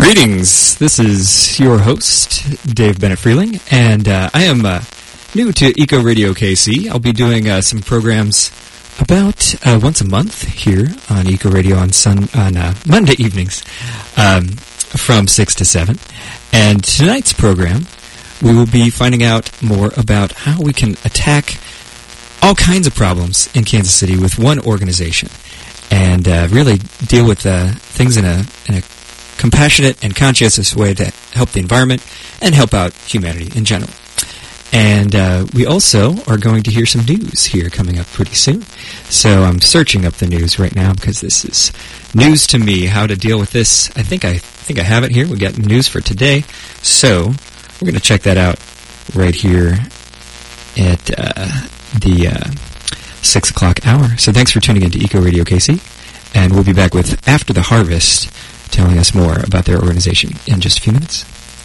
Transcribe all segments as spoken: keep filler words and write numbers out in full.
Greetings. This is your host, Dave Bennett Freeling, and uh, I am uh, new to Eco Radio K C. I'll be doing uh, some programs about uh, once a month here on Eco Radio on sun on uh, Monday evenings um, from six to seven. And tonight's program, we will be finding out more about how we can attack all kinds of problems in Kansas City with one organization and uh, really deal with uh, things in a in a compassionate and conscientious way to help the environment and help out humanity in general. And uh, we also are going to hear some news here coming up pretty soon. So I'm searching up the news right now because this is news to me, how to deal with this. I think I think I have it here. We got news for today. So we're going to check that out right here at uh, the uh, six o'clock hour. So thanks for tuning in to Eco Radio K C. And we'll be back with After the Harvest, telling us more about their organization in just a few minutes.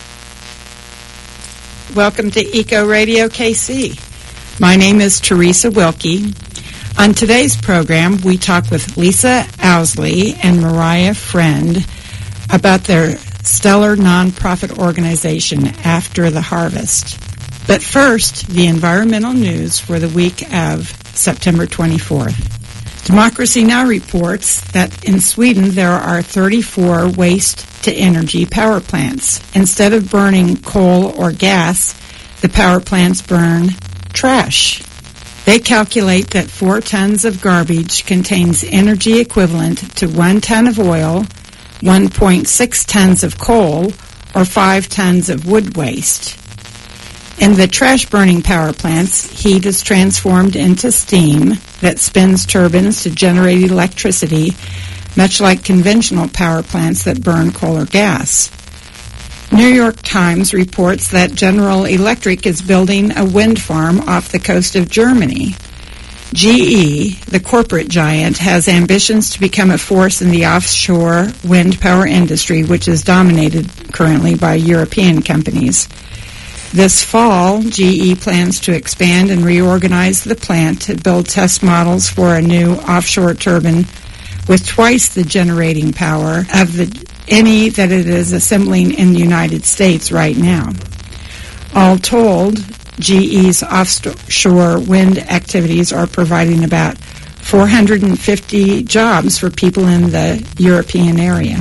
Welcome to Eco Radio K C. My name is Teresa Wilkie. On today's program, we talk with Lisa Owsley and Mariah Friend about their stellar nonprofit organization, After the Harvest. But first, the environmental news for the week of September twenty-fourth. Democracy Now! Reports that in Sweden there are thirty-four waste-to-energy power plants. Instead of burning coal or gas, the power plants burn trash. They calculate that four tons of garbage contains energy equivalent to one ton of oil, one point six tons of coal, or five tons of wood waste. In the trash-burning power plants, heat is transformed into steam that spins turbines to generate electricity, much like conventional power plants that burn coal or gas. New York Times reports that General Electric is building a wind farm off the coast of Germany. G E, the corporate giant, has ambitions to become a force in the offshore wind power industry, which is dominated currently by European companies. This fall, G E plans to expand and reorganize the plant to build test models for a new offshore turbine with twice the generating power of the any that it is assembling in the United States right now. All told, G E's offshore wind activities are providing about four hundred fifty jobs for people in the European area.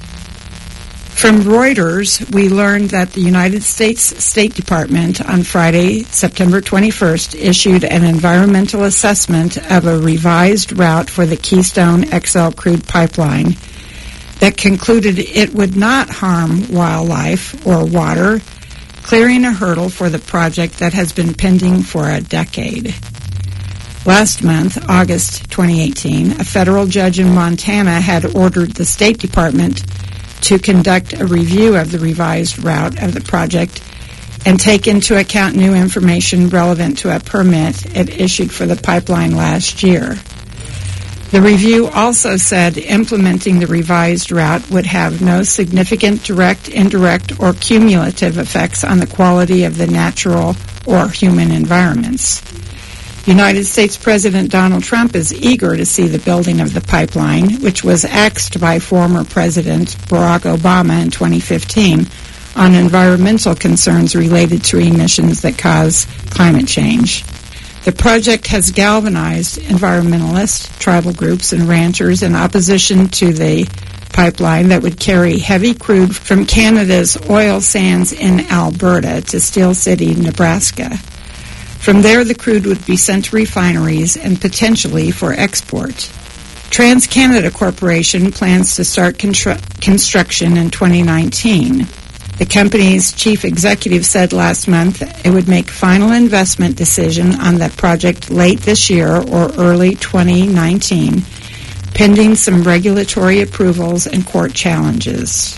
From Reuters, we learned that the United States State Department on Friday, September twenty-first, issued an environmental assessment of a revised route for the Keystone X L crude pipeline that concluded it would not harm wildlife or water, clearing a hurdle for the project that has been pending for a decade. Last month, August twenty eighteen, a federal judge in Montana had ordered the State Department to conduct a review of the revised route of the project and take into account new information relevant to a permit it issued for the pipeline last year. The review also said implementing the revised route would have no significant direct, indirect, or cumulative effects on the quality of the natural or human environments. United States President Donald Trump is eager to see the building of the pipeline, which was axed by former President Barack Obama in twenty fifteen on environmental concerns related to emissions that cause climate change. The project has galvanized environmentalists, tribal groups, and ranchers in opposition to the pipeline that would carry heavy crude from Canada's oil sands in Alberta to Steel City, Nebraska. From there, the crude would be sent to refineries and potentially for export. TransCanada Corporation plans to start constru- construction in twenty nineteen. The company's chief executive said last month it would make final investment decision on the project late this year or early twenty nineteen, pending some regulatory approvals and court challenges.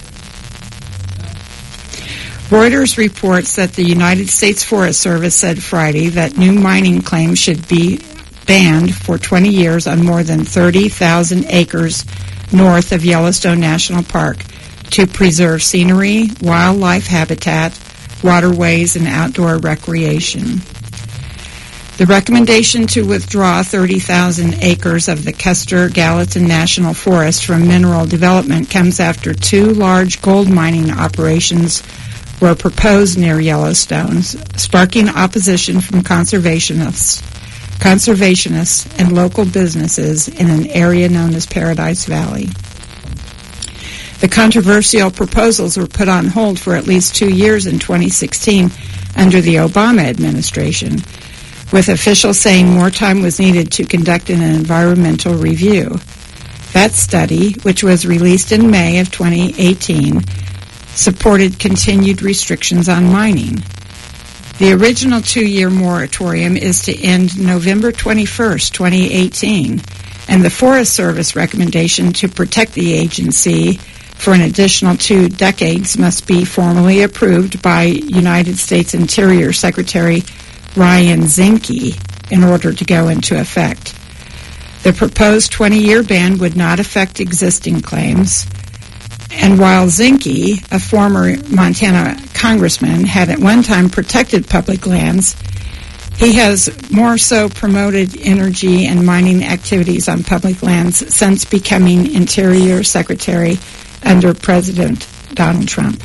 Reuters reports that the United States Forest Service said Friday that new mining claims should be banned for twenty years on more than thirty thousand acres north of Yellowstone National Park to preserve scenery, wildlife habitat, waterways, and outdoor recreation. The recommendation to withdraw thirty thousand acres of the Custer-Gallatin National Forest from mineral development comes after two large gold mining operations were proposed near Yellowstone, sparking opposition from conservationists, conservationists and local businesses in an area known as Paradise Valley. The controversial proposals were put on hold for at least two years in twenty sixteen under the Obama administration, with officials saying more time was needed to conduct an environmental review. That study, which was released in May of twenty eighteen, supported continued restrictions on mining. The original two-year moratorium is to end November twenty-first, twenty eighteen, and the Forest Service recommendation to protect the agency for an additional two decades must be formally approved by United States Interior Secretary Ryan Zinke in order to go into effect. The proposed twenty-year ban would not affect existing claims, and while Zinke, a former Montana congressman, had at one time protected public lands, he has more so promoted energy and mining activities on public lands since becoming Interior Secretary under President Donald Trump.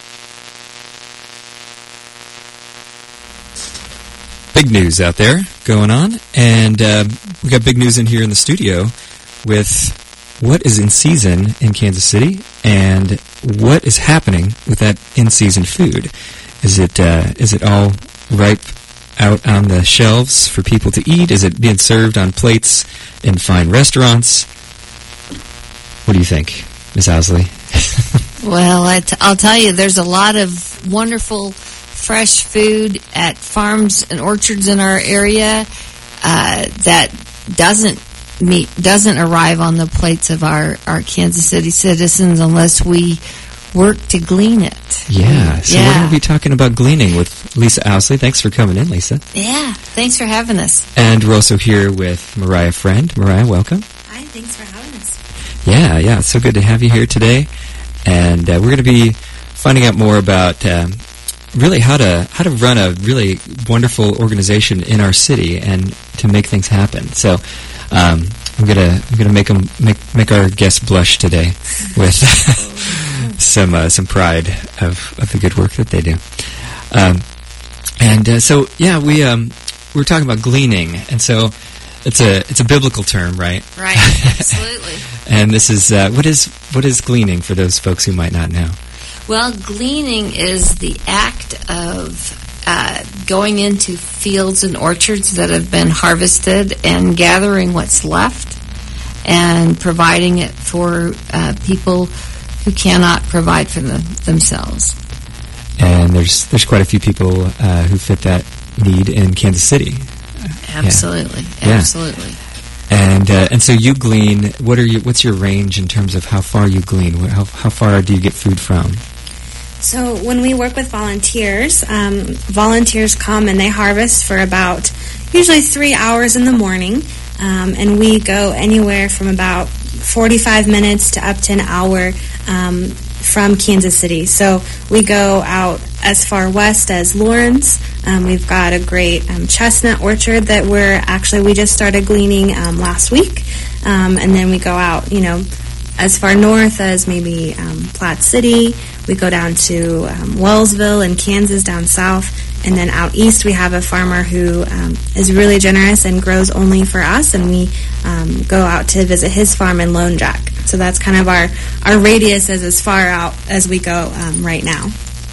Big news out there going on, and uh, we got big news in here in the studio with what is in season in Kansas City and what is happening with that in-season food. Is it uh, is it all ripe out on the shelves for people to eat? Is it being served on plates in fine restaurants? What do you think, Miz Owsley? Well, I t- I'll tell you, there's a lot of wonderful fresh food at farms and orchards in our area uh, that doesn't meet doesn't arrive on the plates of our, our Kansas City citizens unless we work to glean it. Yeah, so yeah. we're going to be talking about gleaning with Lisa Owsley. Thanks for coming in, Lisa. Yeah, thanks for having us. And we're also here with Mariah Friend. Mariah, welcome. Hi, thanks for having us. Yeah, yeah, it's so good to have you here today. And uh, we're going to be finding out more about um, really how to how to run a really wonderful organization in our city and to make things happen. So um, I'm gonna I'm gonna make them make make our guests blush today with some uh, some pride of, of the good work that they do. Um, and uh, so yeah, we um, we were talking about gleaning, and so it's a it's a biblical term, right? Right, absolutely. And this is uh, what is what is gleaning for those folks who might not know? Well, gleaning is the act of uh, going into fields and orchards that have been harvested and gathering what's left and providing it for uh, people who cannot provide for them themselves. And there's there's quite a few people uh, who fit that need in Kansas City. Absolutely, yeah. absolutely. And uh, and so you glean. What are you? What's your range in terms of how far you glean? How how far do you get food from? So when we work with volunteers, um, volunteers come and they harvest for about usually three hours in the morning, um, and we go anywhere from about forty-five minutes to up to an hour um, from Kansas City. So we go out as far west as Lawrence. Um, we've got a great um, chestnut orchard that we're actually, we just started gleaning um, last week. Um, and then we go out, you know, as far north as maybe um, Platte City. We go down to um, Wellsville in Kansas down south. And then out east we have a farmer who um, is really generous and grows only for us. And we um, go out to visit his farm in Lone Jack. So that's kind of our, our radius is as far out as we go um, right now.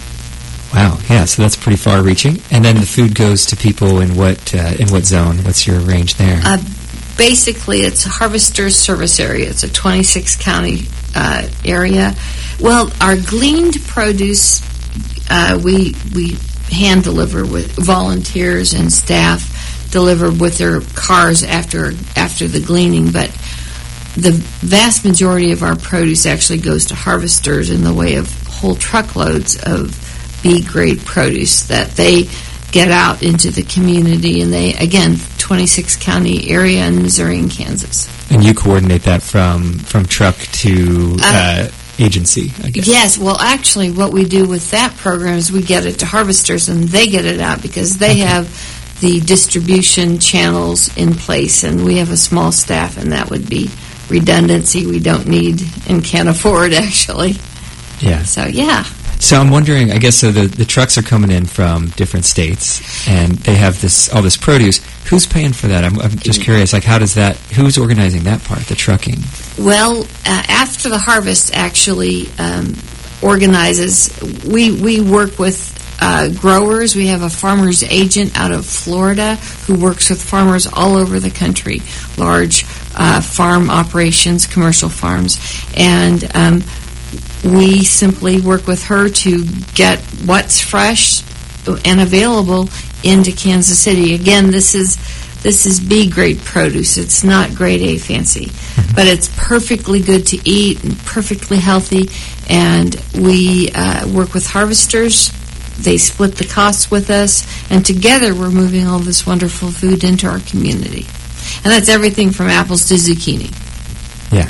Wow, yeah, so that's pretty far-reaching. And then the food goes to people in what uh, in what zone? What's your range there? Uh, basically, it's a harvester's service area. It's a twenty-six county uh, area. Well, our gleaned produce, uh, we we hand deliver with volunteers and staff deliver with their cars after after the gleaning, but the vast majority of our produce actually goes to harvesters in the way of whole truckloads of B-grade produce that they get out into the community, and they, again, twenty-six county area in Missouri and Kansas. And you coordinate that from, from truck to uh, uh, agency, I guess. Yes, well, actually, what we do with that program is we get it to harvesters, and they get it out because they okay. have the distribution channels in place, and we have a small staff, and that would be redundancy we don't need and can't afford, actually. Yeah. So, yeah. So I'm wondering, I guess, so the, the trucks are coming in from different states, and they have this all this produce. Who's paying for that? I'm, I'm just curious, like, how does that, who's organizing that part, the trucking? Well, uh, after the harvest actually um, organizes, we, we work with uh, growers. We have a farmer's agent out of Florida who works with farmers all over the country, large uh, farm operations, commercial farms, and um, we simply work with her to get what's fresh and available into Kansas City. Again, this is this is B grade produce. It's not grade A fancy, but it's perfectly good to eat and perfectly healthy. And we uh, work with harvesters. They split the costs with us, and together we're moving all this wonderful food into our community. And that's everything from apples to zucchini. Yeah.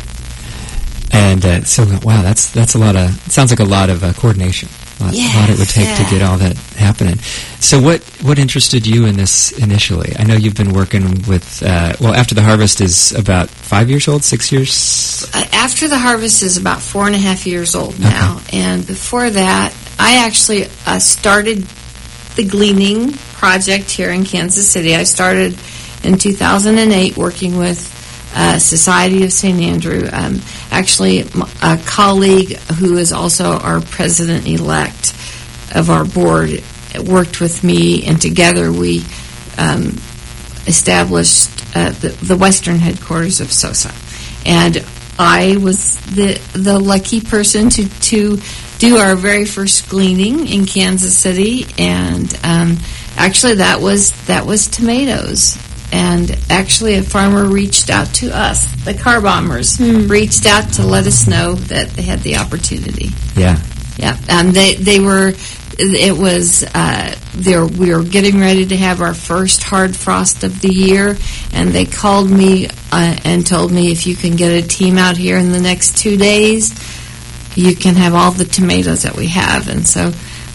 And uh, so, wow, that's that's a lot of, it sounds like a lot of uh, coordination. A lot, yes, a lot it would take yeah. to get all that happening. So what, what interested you in this initially? I know you've been working with, uh, well, After the Harvest is about five years old, six years? Uh, After the Harvest is about four and a half years old now. Okay. And before that, I actually uh, started the Gleaning Project here in Kansas City. I started in two thousand eight working with Uh, Society of Saint Andrew. Um, actually, a colleague who is also our president-elect of our board worked with me, and together we um, established uh, the, the western headquarters of SOSA. And I was the the lucky person to, to do our very first gleaning in Kansas City, and um, actually that was that was tomatoes. And actually, a farmer reached out to us. The car bombers mm. reached out to let us know that they had the opportunity. Yeah, yeah. Um, they they were. It was. Uh, there. We were getting ready to have our first hard frost of the year, and they called me uh, and told me, if you can get a team out here in the next two days, you can have all the tomatoes that we have. And so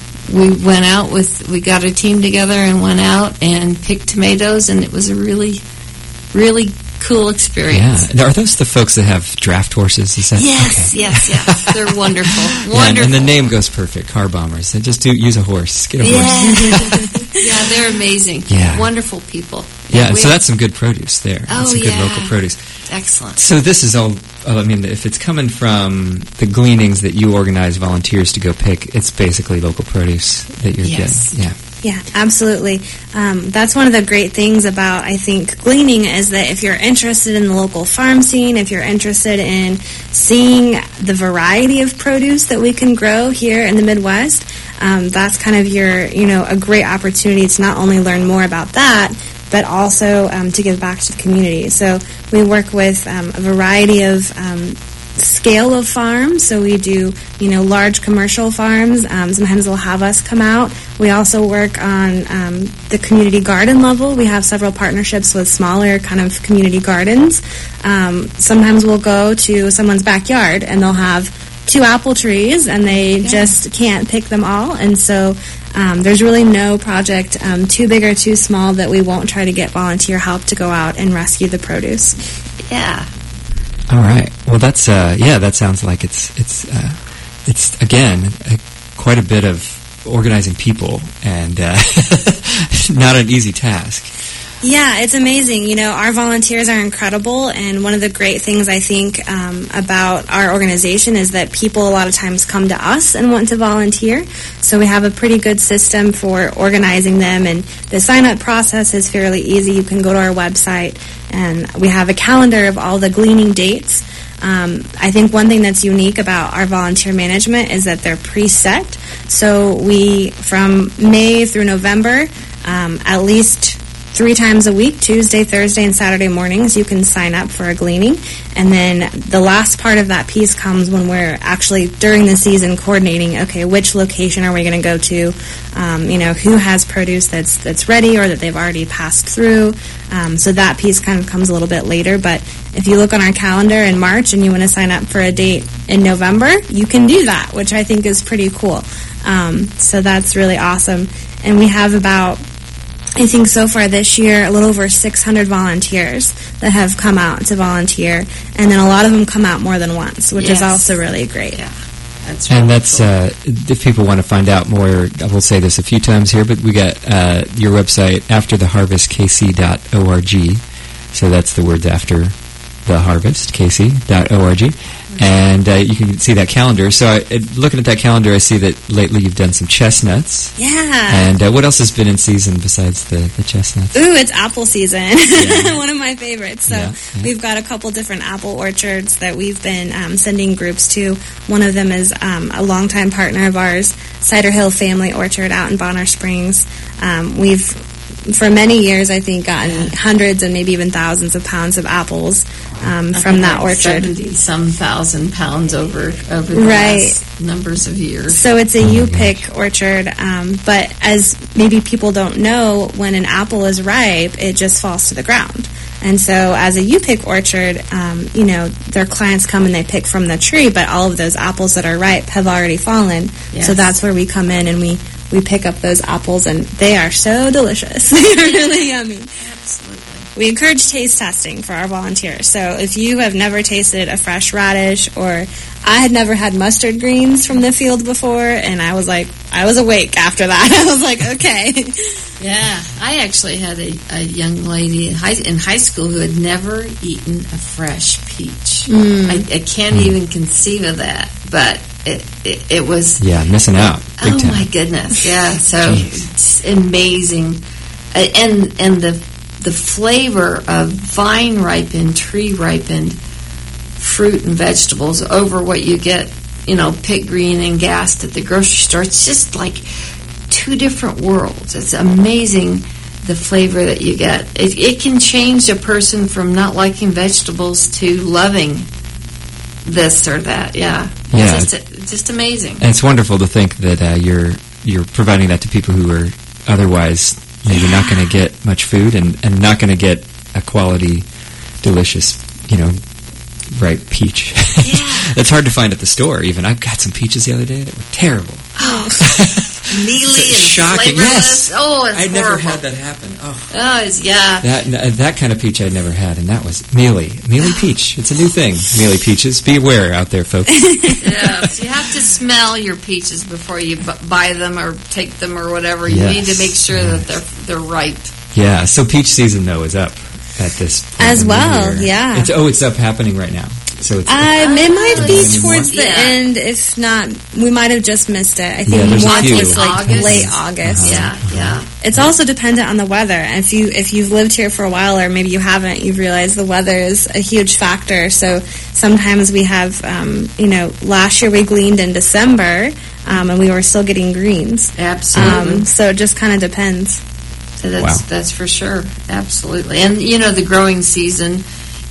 we went out with, we got a team together and went out and picked tomatoes, and it was a really, really cool experience. Yeah. Are those the folks that have draft horses? Is that, yes, okay. yes, yes. They're wonderful. Yeah, wonderful. and the name goes perfect, car bombers. They just do use a horse. Get a yeah. horse. Yeah, they're amazing. Yeah. Wonderful people. Yeah, so that's some good produce there. Oh, that's some yeah. good local produce. Excellent. So this is all, I mean, if it's coming from the gleanings that you organize volunteers to go pick, it's basically local produce that you're yes. getting. Yeah. Yeah, absolutely. Um, that's one of the great things about, I think, gleaning is that if you're interested in the local farm scene, if you're interested in seeing the variety of produce that we can grow here in the Midwest, um, that's kind of your, you know, a great opportunity to not only learn more about that, but also um, to give back to the community. So we work with um, a variety of um, scale of farms. So we do, you know, large commercial farms. Um, sometimes they'll have us come out. We also work on um, the community garden level. We have several partnerships with smaller kind of community gardens. Um, sometimes we'll go to someone's backyard and they'll have two apple trees and they yeah. just can't pick them all. And so um, there's really no project um, too big or too small that we won't try to get volunteer help to go out and rescue the produce. Yeah. All right. Well, that's uh, yeah. That sounds like it's it's uh, it's again uh, quite a bit of organizing people, and uh, not an easy task. Yeah, it's amazing. You know, our volunteers are incredible, and one of the great things I think um, about our organization is that people a lot of times come to us and want to volunteer. So we have a pretty good system for organizing them, and the sign-up process is fairly easy. You can go to our website, and we have a calendar of all the gleaning dates. Um, I think one thing that's unique about our volunteer management is that they're preset. So we, from May through November, um, at least three times a week, Tuesday, Thursday, and Saturday mornings, you can sign up for a gleaning. And then the last part of that piece comes when we're actually, during the season, coordinating, okay, which location are we going to go to? Um, you know, who has produce that's that's ready or that they've already passed through? Um, so that piece kind of comes a little bit later. But if you look on our calendar in March and you want to sign up for a date in November, you can do that, which I think is pretty cool. Um, so that's really awesome. And we have about I think so far this year, a little over six hundred volunteers that have come out to volunteer, and then a lot of them come out more than once, which Yes. is also really great. Yeah, that's And really that's, cool. uh, if people want to find out more, I will say this a few times here, but we got uh, your website, after the harvest k c dot org. So that's the words after the harvest, k c dot org. And uh, you can see that calendar. So I, it, looking at that calendar, I see that lately you've done some chestnuts. Yeah. And uh, what else has been in season besides the, the chestnuts? Ooh, it's apple season. Yeah. One of my favorites. So Yeah, yeah. we've got a couple different apple orchards that we've been um, sending groups to. One of them is um, a longtime partner of ours, Cider Hill Family Orchard out in Bonner Springs. Um, we've, for many years, I think, gotten hundreds and maybe even thousands of pounds of apples um, from that orchard. seventy some thousand pounds over over the Right. last numbers of years. So it's a U-pick orchard, um, but as maybe people don't know, when an apple is ripe, it just falls to the ground. And so as a U-pick orchard, um, you know, their clients come and they pick from the tree, but all of those apples that are ripe have already fallen. Yes. So that's where we come in and we, we pick up those apples, and they are so delicious. They're really yummy. Absolutely. We encourage taste testing for our volunteers. So if you have never tasted a fresh radish, or I had never had mustard greens from the field before, and I was like, I was awake after that. I was like, okay. Yeah, I actually had a, a young lady in high, in high school who had never eaten a fresh peach. Mm. I, I can't even conceive of that, but it it, it was. Yeah, missing out. Big Oh time. my goodness! Yeah, so Jeez. it's amazing, uh, and and the the flavor of vine ripened, tree ripened fruit and vegetables over what you get, you know, pit green and gassed at the grocery store. It's just like two different worlds. It's amazing the flavor that you get. It, it can change a person from not liking vegetables to loving this or that. Yeah, Yeah. It's just, it's just amazing. And it's wonderful to think that uh, you're you're providing that to people who are otherwise maybe not going to get much food and, and not going to get a quality, delicious, you know, ripe peach. Yeah. That's hard to find at the store even. I got some peaches the other day that were terrible. Oh, mealy and Shocking. flavorless. Yes. Oh, it's I'd never horrible. had that happen. Oh. Oh, it's, yeah. That n- that kind of peach I'd never had, and that was mealy. Mealy peach. It's a new thing. Mealy peaches. Be aware out there, folks. Yeah, so you have to smell your peaches before you bu- buy them or take them or whatever. You Yes, need to make sure yes. that they're they're ripe. Yeah, so peach season, though, is up at this point As in the well, year. yeah. It's, oh, it's up happening right now. So it's, Um, it might be Oh, towards the yeah. end, if not, we might have just missed it. I think Yeah, there's a once few. it's like August. late August. Yeah, yeah. It's also dependent on the weather. If you if you've lived here for a while, or maybe you haven't, you've realized the weather is a huge factor. So sometimes we have, um, you know, last year we gleaned in December, um, and we were still getting greens. Absolutely. Um, so it just kind of depends. So that's Wow. that's for sure. Absolutely. And you know, the growing season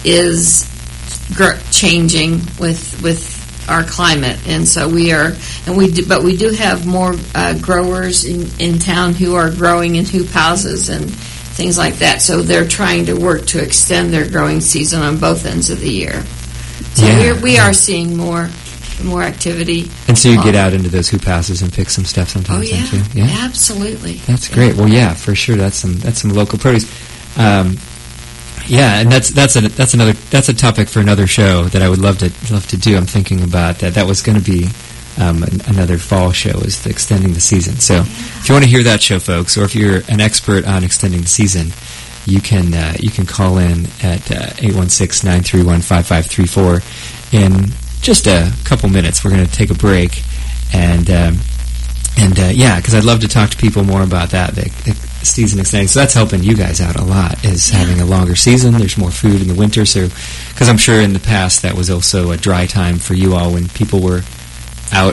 is gr- changing with with our climate, and so we are, and we do, but we do have more uh, growers in, in town who are growing in hoop houses and things like that. So they're trying to work to extend their growing season on both ends of the year. So Yeah. we're, we are seeing more more activity. and so you get Um, out into those hoop houses and pick some stuff Oh sometimes, yeah, don't you? absolutely. That's great. Well, yeah, for sure. That's some that's some local produce. Um, yeah, and that's that's a that's another that's a topic for another show that I would love to love to do. I'm thinking about that. That was going to be um, an, another fall show, is the extending the season. So, if you want to hear that show, folks, or if you're an expert on extending the season, you can uh, you can call in at eight one six, nine three one, five five three four in just a couple minutes. We're going to take a break, and um, and uh, yeah, because I'd love to talk to people more about that, the, the season extending. So that's helping you guys out a lot, is having a longer season. There's more food in the winter, so because I'm sure in the past that was also a dry time for you all when people were out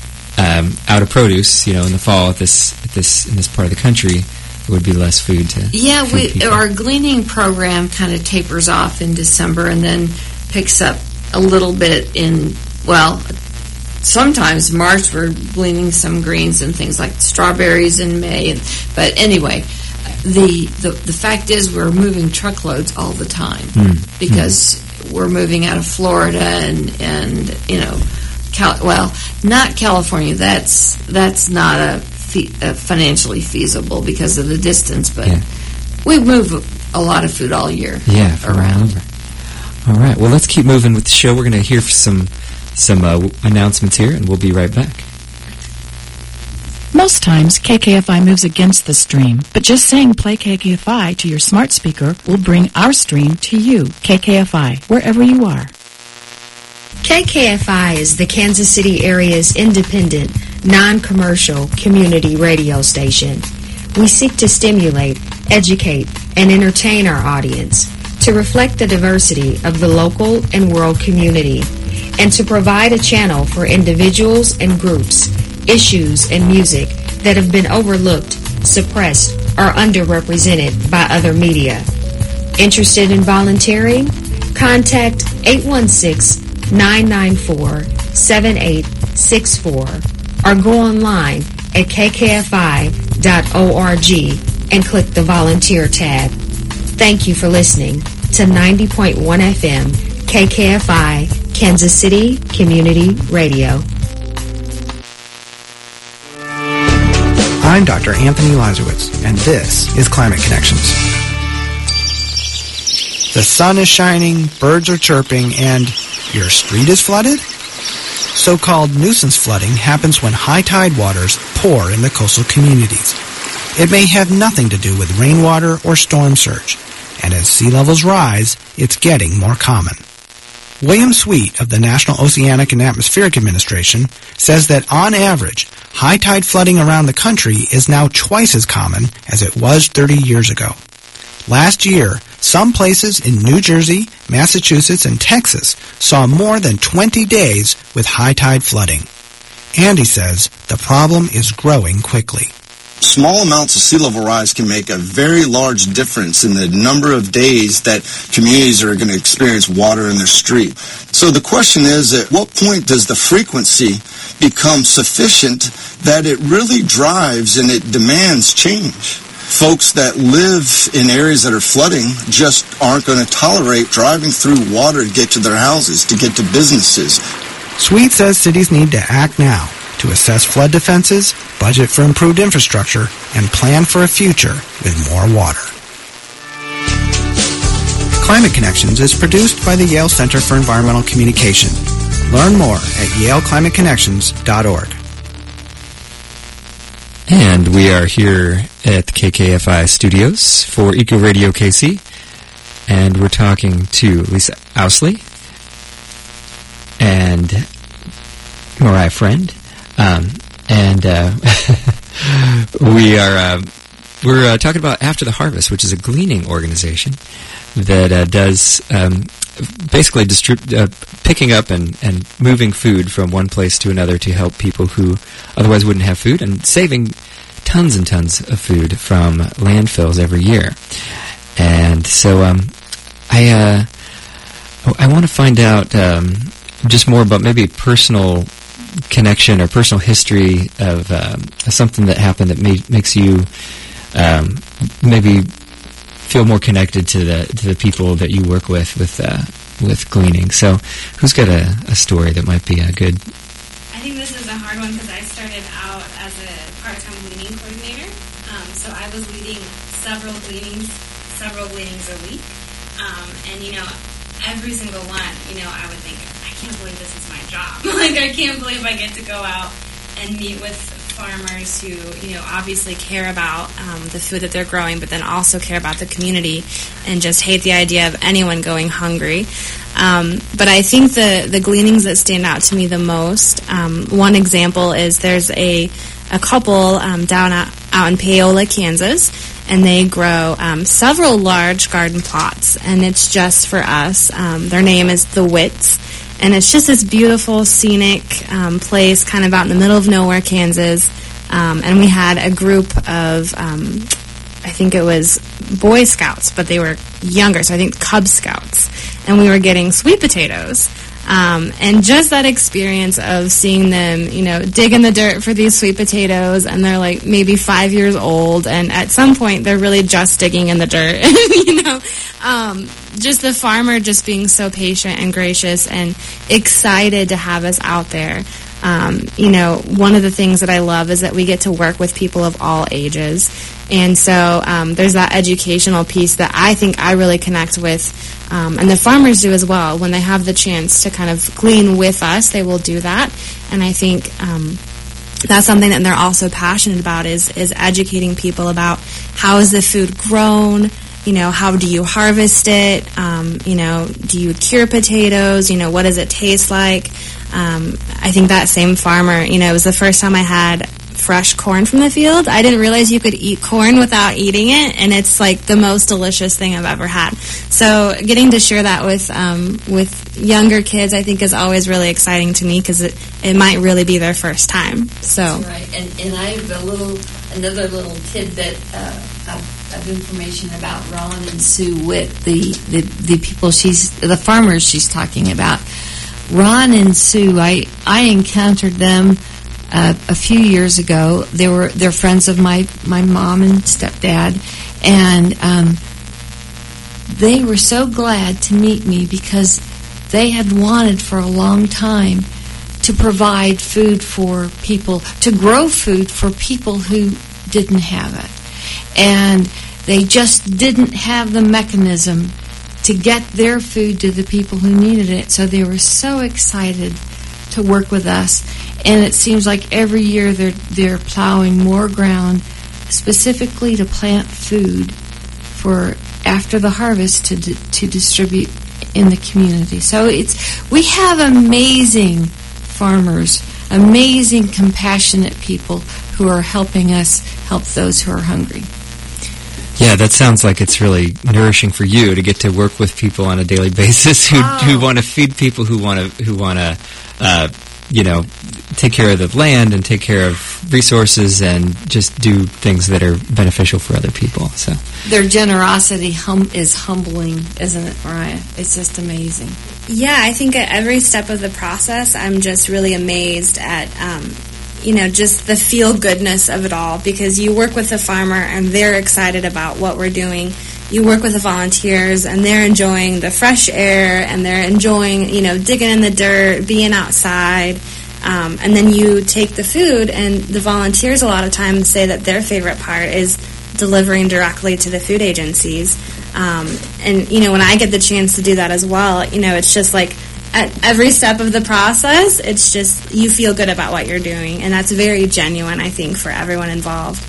um, out of produce. You know, in the fall at this at this in this part of the country, there would be less food to Yeah, feed we, people. our gleaning program kind of tapers off in December and then picks up a little bit in, well, sometimes March we're gleaning some greens and things like strawberries in May. And, but anyway, the, the the fact is we're moving truckloads all the time Mm. because we're moving out of Florida and, and you know, Cal- well, not California. That's that's not a fe- uh, financially feasible because of the distance, but Yeah. we move a lot of food all year Yeah, from all around. over. All right. Well, let's keep moving with the show. We're going to hear some some uh, w- announcements here, and we'll be right back. Most times, K K F I moves against the stream, but just saying play K K F I to your smart speaker will bring our stream to you, K K F I, wherever you are. K K F I is the Kansas City area's independent, non-commercial community radio station. We seek to stimulate, educate, and entertain our audience, to reflect the diversity of the local and world community, and to provide a channel for individuals and groups, issues, and music that have been overlooked, suppressed, or underrepresented by other media. Interested in volunteering? Contact eight one six, nine nine four, seven eight six four or go online at k k f i dot org and click the volunteer tab. Thank you for listening to ninety point one F M K K F I Kansas City Community Radio. I'm Doctor Anthony Lazarowitz, and this is Climate Connections. The sun is shining, birds are chirping, and your street is flooded? So-called nuisance flooding happens when high tide waters pour in the coastal communities. It may have nothing to do with rainwater or storm surge, and as sea levels rise, it's getting more common. William Sweet of the National Oceanic and Atmospheric Administration says that on average, high tide flooding around the country is now twice as common as it was thirty years ago. Last year, some places in New Jersey, Massachusetts, and Texas saw more than twenty days with high tide flooding. Andy says the problem is growing quickly. Small amounts of sea level rise can make a very large difference in the number of days that communities are going to experience water in their street. So the question is, at what point does the frequency become sufficient that it really drives and it demands change? Folks that live in areas that are flooding just aren't going to tolerate driving through water to get to their houses, to get to businesses. Sweet says cities need to act now to assess flood defenses, budget for improved infrastructure, and plan for a future with more water. Climate Connections is produced by the Yale Center for Environmental Communication. Learn more at yale climate connections dot org. And we are here at the K K F I studios for Eco Radio K C, and we're talking to Lisa Ousley and Mariah Friend, um, and uh, we are uh, we're uh, talking about After the Harvest, which is a gleaning organization that uh, does um, basically distrib- uh, picking up and, and moving food from one place to another to help people who otherwise wouldn't have food, and saving tons and tons of food from landfills every year. And so um, I uh, I want to find out um, just more about maybe personal connection or personal history of um, something that happened that made, makes you um, maybe feel more connected to the to the people that you work with with uh, with gleaning. So, who's got a, a story that might be a good? I think this is a hard one because I started out as a part-time gleaning coordinator. Um, so I was leading several gleanings, several gleanings a week, um, and you know, every single one, you know, I would think, I can't believe this is my job. Like, I can't believe I get to go out and meet with farmers who, you know, obviously care about um, the food that they're growing, but then also care about the community and just hate the idea of anyone going hungry. Um, but I think the, the gleanings that stand out to me the most, um, one example is there's a, a couple um, down out, out in Paola, Kansas, and they grow um, several large garden plots, and it's just for us. Um, their name is The Wits. And it's just this beautiful, scenic um, place kind of out in the middle of nowhere, Kansas. Um, and we had a group of, um, I think it was Boy Scouts, but they were younger, so I think Cub Scouts. And we were getting sweet potatoes. Um, and just that experience of seeing them, you know, dig in the dirt for these sweet potatoes, and they're like maybe five years old, and at some point they're really just digging in the dirt, you know. Um, just the farmer just being so patient and gracious and excited to have us out there. Um, you know, one of the things that I love is that we get to work with people of all ages. And so um, there's that educational piece that I think I really connect with, um, and the farmers do as well. When they have the chance to kind of glean with us, they will do that. And I think um, that's something that they're also passionate about, is, is educating people about how is the food grown, you know, how do you harvest it, um, you know, do you cure potatoes, you know, what does it taste like? Um, I think that same farmer, you know, it was the first time I had fresh corn from the field. I didn't realize you could eat corn without eating it, and it's like the most delicious thing I've ever had. So getting to share that with um, with younger kids, I think, is always really exciting to me, because it, it might really be their first time. So that's right. And, and I have a little, another little tidbit uh, of, of information about Ron and Sue Witt, the, the, the people she's, the farmers she's talking about. Ron and Sue, I, I encountered them uh, a few years ago. They were they're friends of my, my mom and stepdad, and um, they were so glad to meet me, because they had wanted for a long time to provide food for people, to grow food for people who didn't have it. And they just didn't have the mechanism to get their food to the people who needed it. So they were so excited to work with us. And it seems like every year they're they're plowing more ground specifically to plant food for after the harvest to di- to distribute in the community. So it's we have amazing farmers, amazing compassionate people who are helping us help those who are hungry. Yeah, that sounds like it's really nourishing for you to get to work with people on a daily basis who Oh. who want to feed people, who want to who want to uh, you know, take care of the land and take care of resources and just do things that are beneficial for other people. So Their generosity hum- is humbling, isn't it, Mariah? It's just amazing. yeah, I think at every step of the process, I'm just really amazed at, um, you know, just the feel-goodness of it all, because you work with the farmer and they're excited about what we're doing. You work with the volunteers and they're enjoying the fresh air and they're enjoying, you know, digging in the dirt, being outside. Um, and then you take the food, and the volunteers a lot of times say that their favorite part is delivering directly to the food agencies. Um, and, you know, when I get the chance to do that as well, you know, it's just like at every step of the process, it's just you feel good about what you're doing. And that's very genuine, I think, for everyone involved.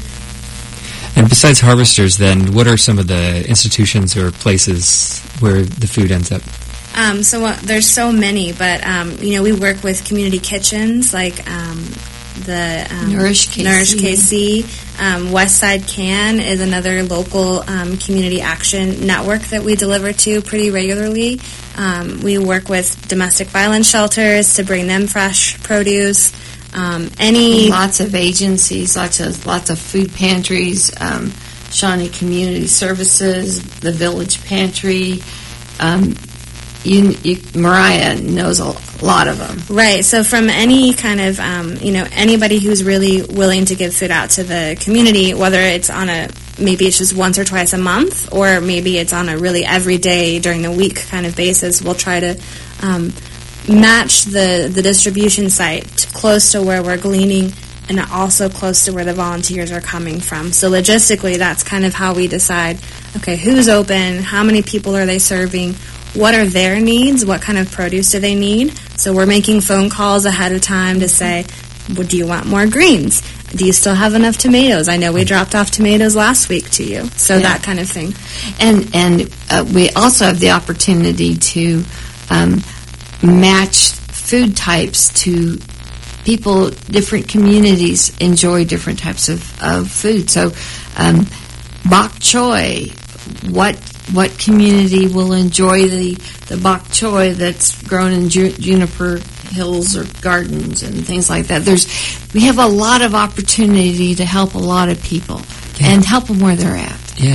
And besides Harvesters, then, what are some of the institutions or places where the food ends up? Um, so uh, there's so many, but, um, you know, we work with community kitchens like um, the um, Nourish K C. Nourish K C. Um, Westside Can is another local um, community action network that we deliver to pretty regularly. Um, we work with domestic violence shelters to bring them fresh produce. Um, any Lots of agencies, lots of lots of food pantries, um, Shawnee Community Services, the Village Pantry. Um, you, you, Mariah knows a lot of them. Right. So from any kind of, um, you know, anybody who's really willing to give food out to the community, whether it's on a, maybe it's just once or twice a month, or maybe it's on a really every day during the week kind of basis, we'll try to um, match the, the distribution site close to where we're gleaning and also close to where the volunteers are coming from. So logistically, that's kind of how we decide, okay, who's open, how many people are they serving, what are their needs, what kind of produce do they need. So we're making phone calls ahead of time to say, well, do you want more greens? Do you still have enough tomatoes? I know we dropped off tomatoes last week to you. So Yeah. that kind of thing. And and uh, we also have the opportunity to um, match food types to people. Different communities enjoy different types of, of food. So um, bok choy, what what community will enjoy the, the bok choy that's grown in ju- juniper hills or gardens and things like that? There's we have a lot of opportunity to help a lot of people Yeah. and help them where they're at. Yeah.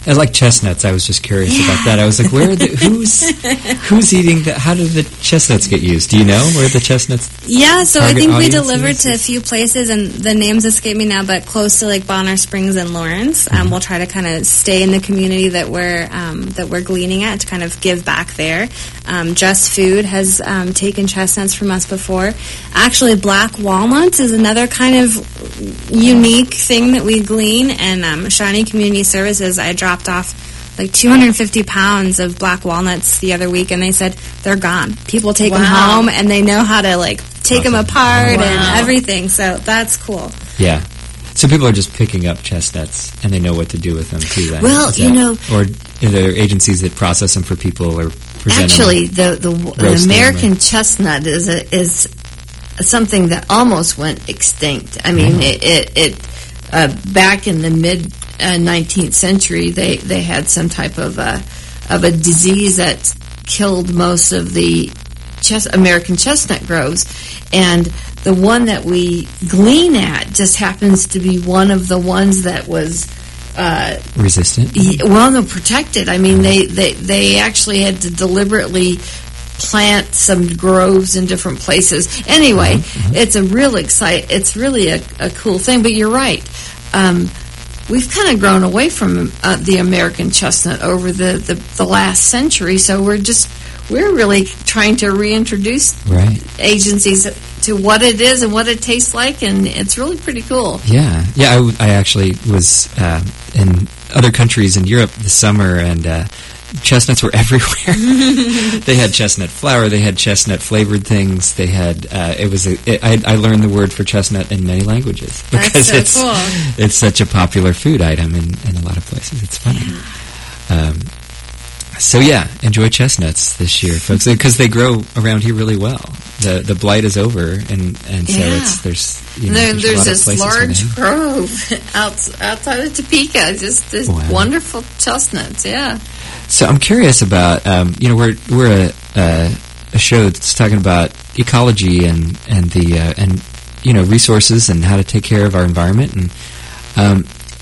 I like chestnuts. I was just curious yeah. about that. I was like, where are the, who's who's eating that? How did the chestnuts get used? Do you know where the chestnuts? Yeah, so I think we delivered to a few places, and the names escape me now, but close to like Bonner Springs and Lawrence. Um, mm-hmm. We'll try to kind of stay in the community that we're um, that we're gleaning at to kind of give back there. Um, Just Food has um, taken chestnuts from us before. Actually, black walnuts is another kind of unique thing that we glean, and um, Shawnee Community Services, I dropped off like two hundred fifty pounds of black walnuts the other week, and they said they're gone. People take wow. them home, and they know how to like take awesome. them apart wow. and everything, so that's cool. Yeah. So people are just picking up chestnuts, and they know what to do with them, too, then. Well, that, you know... Or are there agencies that process them for people or present actually, them? Actually, the, the, the American or, chestnut is a, is something that almost went extinct. I mean, mm-hmm. it... it, it uh, back in the mid... Uh, nineteenth century, they, they had some type of a, of a disease that killed most of the chest, American chestnut groves, and the one that we glean at just happens to be one of the ones that was uh, resistant. Well, no, protected. I mean, they, they they actually had to deliberately plant some groves in different places. Anyway, mm-hmm. it's a real excite. It's really a, a cool thing. But you're right. Um, We've kind of grown away from uh, the American chestnut over the, the, the last century, so we're just we're really trying to reintroduce right. agencies to what it is and what it tastes like, and it's really pretty cool. Yeah, yeah. I, w- I actually was uh, in other countries in Europe this summer, and uh, chestnuts were everywhere. They had chestnut flour. They had chestnut flavored things. They had. Uh, it was. A, it, I, I learned the word for chestnut in many languages because That's so it's cool. it's such a popular food item in, in a lot of places. It's funny. Yeah. Um, so yeah, enjoy chestnuts this year, folks, because they grow around here really well. The the blight is over, and, and so yeah. it's there's you know, there, there's, there's a lot of this large places grove out, outside of Topeka, just this wow. wonderful chestnuts. Yeah. So I'm curious about, um, you know, we're we're a, uh, a show that's talking about ecology and and the uh, and you know resources and how to take care of our environment, and um,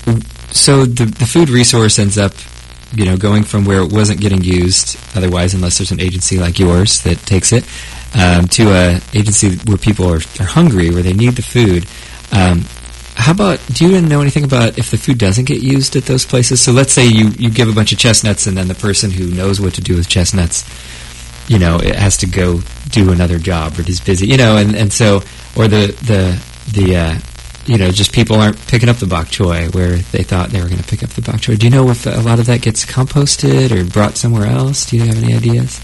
so the the food resource ends up, you know, going from where it wasn't getting used otherwise, unless there's an agency like yours that takes it, um, to a agency where people are, are hungry, where they need the food. Um, How about, do you know anything about if the food doesn't get used at those places? So let's say you, you give a bunch of chestnuts, and then the person who knows what to do with chestnuts, you know, it has to go do another job, or is busy, you know, and, and so, or the, the, the uh, you know, just people aren't picking up the bok choy where they thought they were going to pick up the bok choy. Do you know if a lot of that gets composted or brought somewhere else? Do you have any ideas?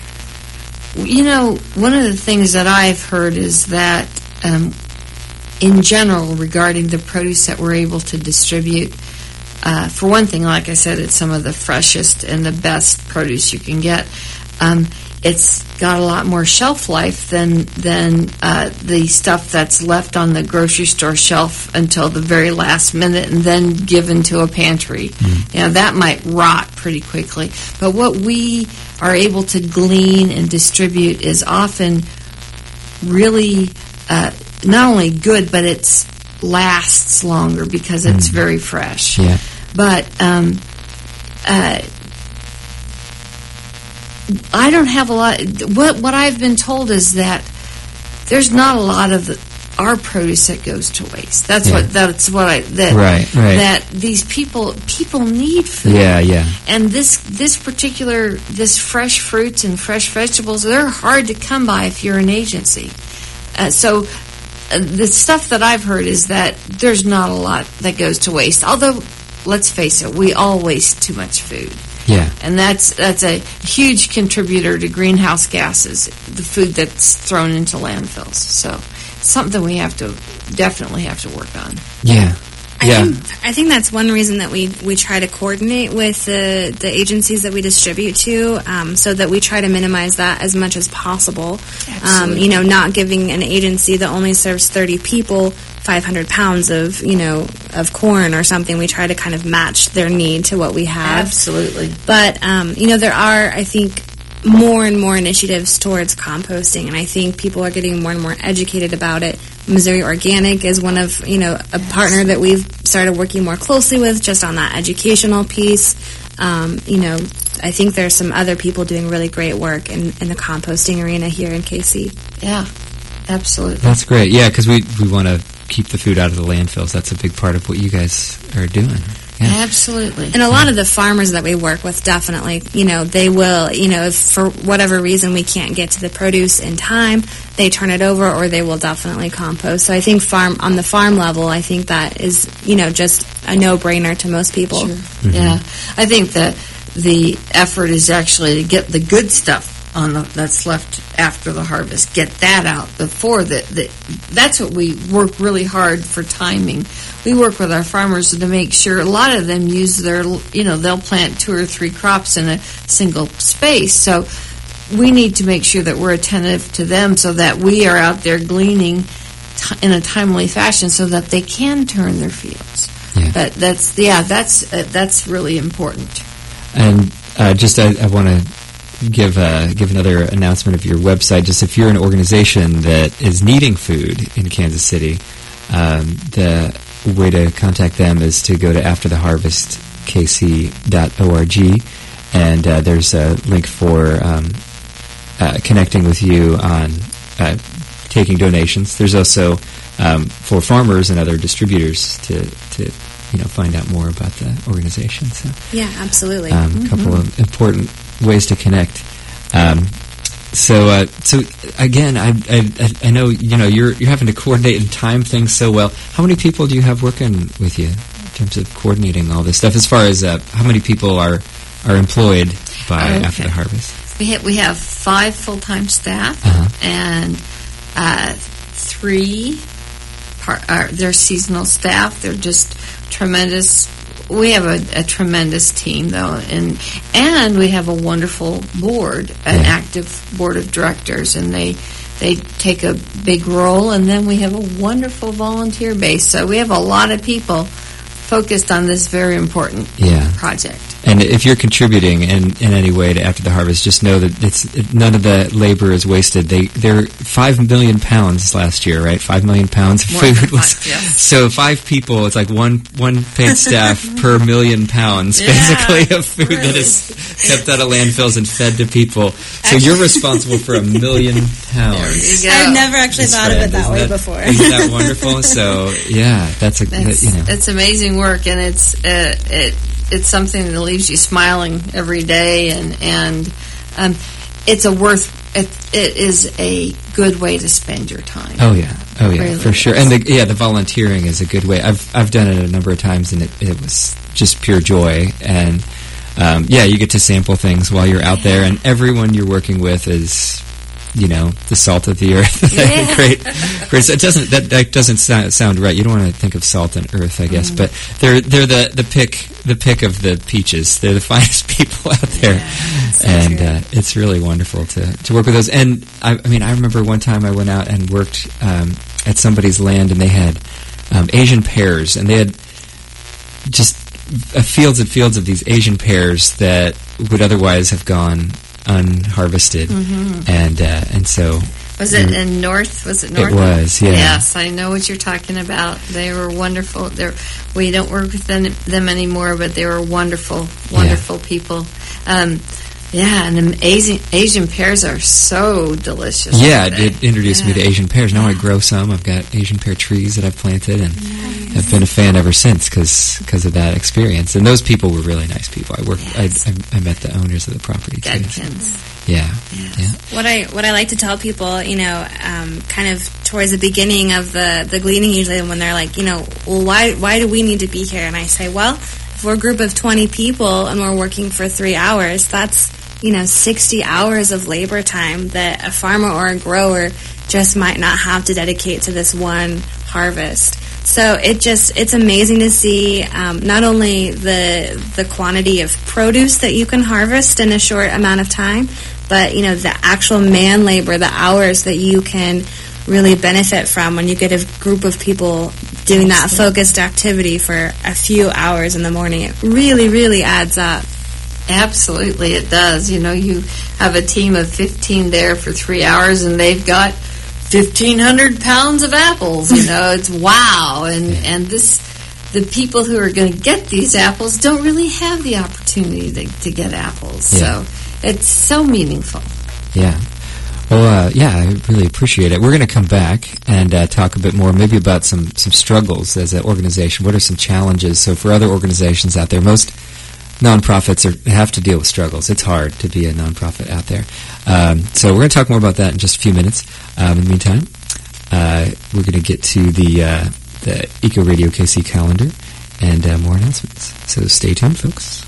You know, one of the things that I've heard is that, um, in general, regarding the produce that we're able to distribute, uh, for one thing, like I said, it's some of the freshest and the best produce you can get. Um, it's got a lot more shelf life than than uh, the stuff that's left on the grocery store shelf until the very last minute and then given to a pantry. Mm. You know, that might rot pretty quickly. But what we are able to glean and distribute is often really uh, not only good, but it lasts longer because it's mm. very fresh. Yeah. But um, uh, I don't have a lot. What what I've been told is that there's not a lot of the, our produce that goes to waste. That's yeah. what that's what I that right, right. that these people people need food. Yeah, yeah. And this this particular this fresh fruits and fresh vegetables, they're hard to come by if you're an agency. Uh, so uh, the stuff that I've heard is that there's not a lot that goes to waste. Although, let's face it, we all waste too much food. Yeah. And that's that's a huge contributor to greenhouse gases, the food that's thrown into landfills. So it's something we have to definitely have to work on. Yeah. I yeah. think I think that's one reason that we, we try to coordinate with the, the agencies that we distribute to, um, so that we try to minimize that as much as possible. Um, you know, not giving an agency that only serves thirty people five hundred pounds of, you know, of corn or something. We try to kind of match their need to what we have. Absolutely. But, um, you know, there are, I think, more and more initiatives towards composting, and I think people are getting more and more educated about it. Missouri Organic is one of, you know, a partner that we've started working more closely with just on that educational piece. Um, you know, I think there's some other people doing really great work in, in the composting arena here in K C. Yeah, absolutely. That's great. Yeah, because we, we want to keep the food out of the landfills. That's a big part of what you guys are doing. Yeah. Absolutely. And a lot of the farmers that we work with, definitely, you know, they will, you know, if for whatever reason we can't get to the produce in time, they turn it over or they will definitely compost. So I think farm on the farm level, I think that is, you know, just a no-brainer to most people. Sure. Mm-hmm. Yeah. I think the, the effort is actually to get the good stuff on the, that's left after the harvest, get that out before the, the that's what we work really hard for timing. We work with our farmers to make sure, a lot of them use their, you know, they'll plant two or three crops in a single space. So we need to make sure that we're attentive to them so that we are out there gleaning t- in a timely fashion so that they can turn their fields. Yeah. But that's, yeah, that's, uh, that's really important. And uh, just I, I want to give uh, give another announcement of your website. Just if you're an organization that is needing food in Kansas City, um, the way to contact them is to go to after the harvest k c dot org, and uh, there's a link for um, uh, connecting with you on uh, taking donations. There's also um, for farmers and other distributors to to you know find out more about the organization. So yeah, absolutely. Um, mm-hmm. A couple of important ways to connect. Um, so, uh, so again, I, I, I know you know you're you're having to coordinate and time things so well. How many people do you have working with you in terms of coordinating all this stuff? As far as uh, how many people are are employed by okay. After the Harvest? We have, we have five full time staff uh-huh. and uh, three. Part, uh, they're seasonal staff. They're just tremendous. We have a, a tremendous team, though, and and we have a wonderful board, an yeah. active board of directors, and they they take a big role. And then we have a wonderful volunteer base. So we have a lot of people focused on this very important yeah. project. And if you're contributing in, in any way to After the Harvest, just know that it's it, none of the labor is wasted. They they're five million pounds last year, right? Five million pounds of More food was five, yes. So five people. It's like one one paid staff per million pounds, yeah, basically, of food really. that is kept out of landfills and fed to people. So you're responsible for a million pounds. There you go. I've never actually thought of it that way that, before. Isn't that wonderful? So yeah, that's a that's, that, you know. it's amazing work, and it's uh, it. It's something that leaves you smiling every day, and and um, it's a worth. It, it is a good way to spend your time. Oh yeah, oh yeah, really for sure. is. And the, yeah, the volunteering is a good way. I've I've done it a number of times, and it, it was just pure joy. And um, yeah, you get to sample things while you're out there, and everyone you're working with is, you know, the salt of the earth. Yeah. great, great. It doesn't that, that doesn't sound, sound right. You don't want to think of salt and earth, I guess, mm. but they're they're the, the pick the pick of the peaches. They're the finest people out there, yeah, so and uh, it's really wonderful to, to work with those. And I, I mean, I remember one time I went out and worked um, at somebody's land, and they had um, Asian pears, and they had just uh, fields and fields of these Asian pears that would otherwise have gone unharvested, mm-hmm. and uh, and so was it in North? Was it North? It was, yeah. Yes, I know what you're talking about. They were wonderful. They're, we don't work with them, them anymore, but they were wonderful, wonderful yeah. people. Um, yeah, and the Asian, Asian pears are so delicious. Yeah, it introduced yeah. me to Asian pears. Now I grow some. I've got Asian pear trees that I've planted, and nice. I've been a fan ever since because of that experience. And those people were really nice people. I worked. Yes. I, I, I met the owners of the property too. Gadkins. Yeah, yes. yeah. What I what I like to tell people, you know, um, kind of towards the beginning of the, the gleaning, usually when they're like, you know, well, why why do we need to be here? And I say, well, if we're a group of twenty people and we're working for three hours, that's, you know, sixty hours of labor time that a farmer or a grower just might not have to dedicate to this one harvest. So it just, it's amazing to see um, not only the the quantity of produce that you can harvest in a short amount of time, but, you know, the actual man labor, the hours that you can really benefit from when you get a group of people doing that focused activity for a few hours in the morning. It really, really adds up. Absolutely, it does. You know, you have a team of fifteen there for three hours, and they've got fifteen hundred pounds of apples. You know, it's wow. And, and this, the people who are going to get these apples don't really have the opportunity to, to get apples. Yeah. So it's so meaningful. Yeah. Well, uh, yeah, I really appreciate it. We're going to come back and uh, talk a bit more maybe about some, some struggles as an organization. What are some challenges? So for other organizations out there, most nonprofits are, have to deal with struggles. It's hard to be a nonprofit out there. Um, so we're going to talk more about that in just a few minutes. Um, in the meantime, uh, we're going to get to the, uh, the Eco Radio K C calendar and uh, more announcements. So stay tuned, folks.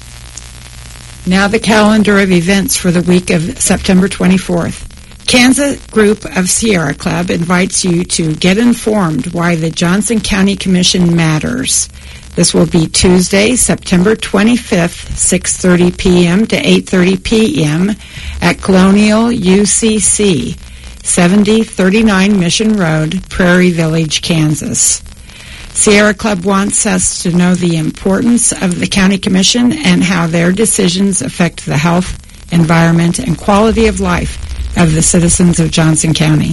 Now the calendar of events for the week of September twenty-fourth. Kansas Group of Sierra Club invites you to get informed why the Johnson County Commission matters. This will be Tuesday, September twenty-fifth, six thirty p.m. to eight thirty p.m. at Colonial U C C, seventy thirty-nine Mission Road, Prairie Village, Kansas. Sierra Club wants us to know the importance of the County Commission and how their decisions affect the health, environment, and quality of life of the citizens of Johnson County.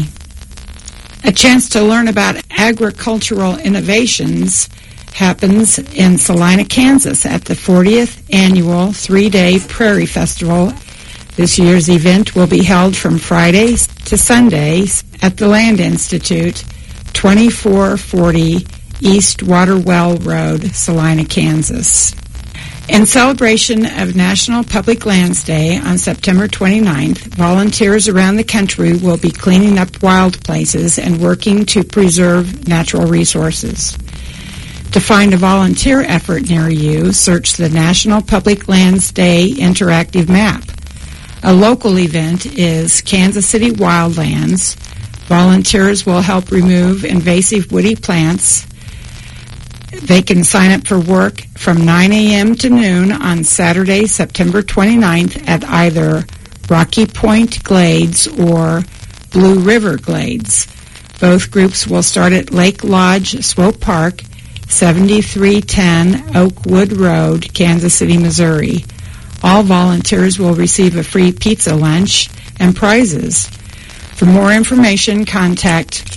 A chance to learn about agricultural innovations happens in Salina, Kansas at the fortieth Annual three-day Prairie Festival. This year's event will be held from Fridays to Sundays at the Land Institute, twenty-four forty East Waterwell Road, Salina, Kansas. In celebration of National Public Lands Day on September twenty-ninth, volunteers around the country will be cleaning up wild places and working to preserve natural resources. To find a volunteer effort near you, search the National Public Lands Day interactive map. A local event is Kansas City Wildlands. Volunteers will help remove invasive woody plants. They can sign up for work from nine a.m. to noon on Saturday, September twenty-ninth at either Rocky Point Glades or Blue River Glades. Both groups will start at Lake Lodge Swope Park, seventy-three ten Oakwood Road, Kansas City, Missouri. All volunteers will receive a free pizza lunch and prizes. For more information, contact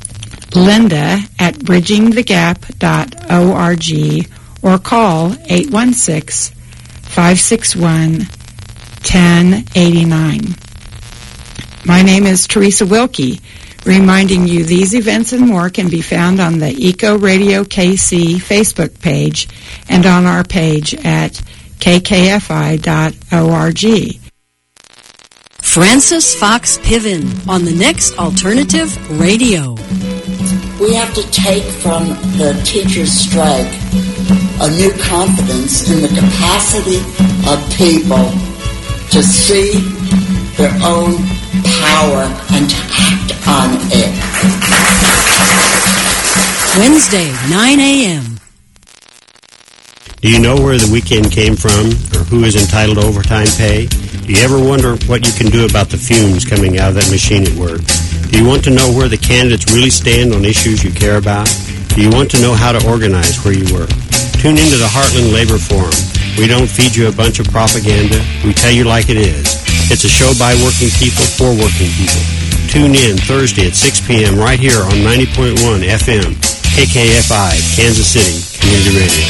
Linda at bridging the gap dot org or call eight one six, five six one, one zero eight nine. My name is Teresa Wilkie, reminding you these events and more can be found on the Eco Radio K C Facebook page and on our page at k k f i dot org. Francis Fox Piven on the Next Alternative Radio. We have to take from the teachers' strike a new confidence in the capacity of people to see their own power and to act on it. Wednesday, nine a.m. Do you know where the weekend came from or who is entitled to overtime pay? Do you ever wonder what you can do about the fumes coming out of that machine at work? Do you want to know where the candidates really stand on issues you care about? Do you want to know how to organize where you work? Tune into the Heartland Labor Forum. We don't feed you a bunch of propaganda. We tell you like it is. It's a show by working people for working people. Tune in Thursday at six p.m. right here on ninety point one F M, K K F I, Kansas City Community Radio.